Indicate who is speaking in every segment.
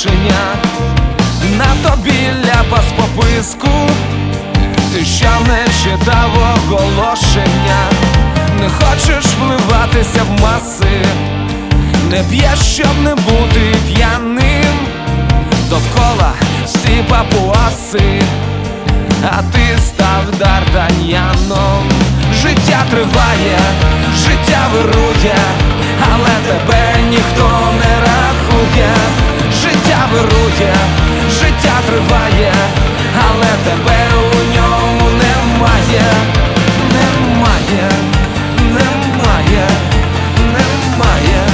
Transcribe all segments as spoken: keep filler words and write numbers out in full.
Speaker 1: оголошення, на тобі ляпас по писку. Ти ще не читав оголошення, не хочеш вливатися в маси, не п'єш, щоб не бути п'яним. Довкола всі папуаси, а ти став Д'Артаньяном. Життя триває, життя вирує, але тебе ніхто не рахує. Життя вирує, життя триває, але тебе у ньому немає. Немає, немає, немає.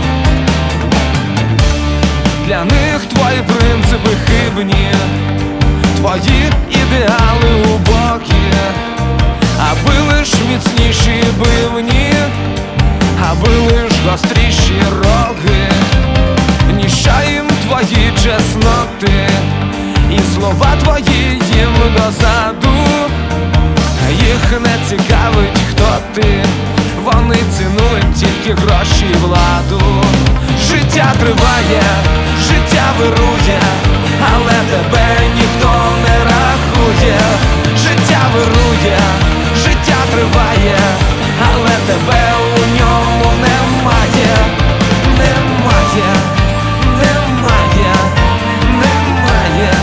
Speaker 1: Для них твої принципи хибні, твої ідеали убокі, аби лиш міцніші бивні, аби лиш гостріші роги. Ніщо їм твої чесноти, і слова твої їм дозаду. Їх не цікавить, хто ти, вони цінують тільки гроші і владу. Життя триває, життя вирує, але тебе ніхто не рахує. Життя вирує, життя триває, але тебе у ньому немає. Немає, немає, немає.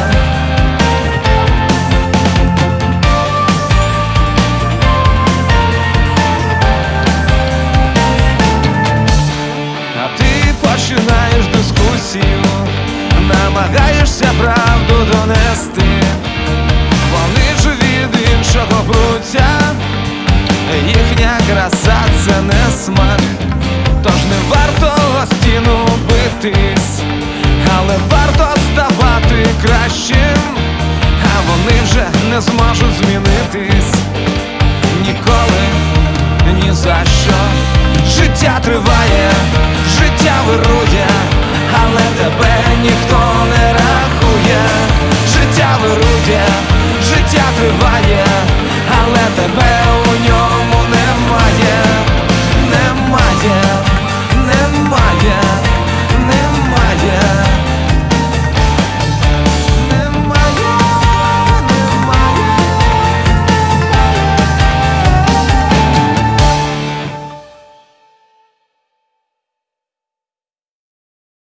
Speaker 1: А ти починаєш дискусію, намагаєшся правду донести. Вони ж від іншого пруття, їхня краса – це не смак. Тож не варто о стіну битись, але варто ставати кращим, а вони вже не зможуть змінитись ніколи, ні за що. Життя триває, життя вирує, але тебе ніхто не рахує. Життя вирує,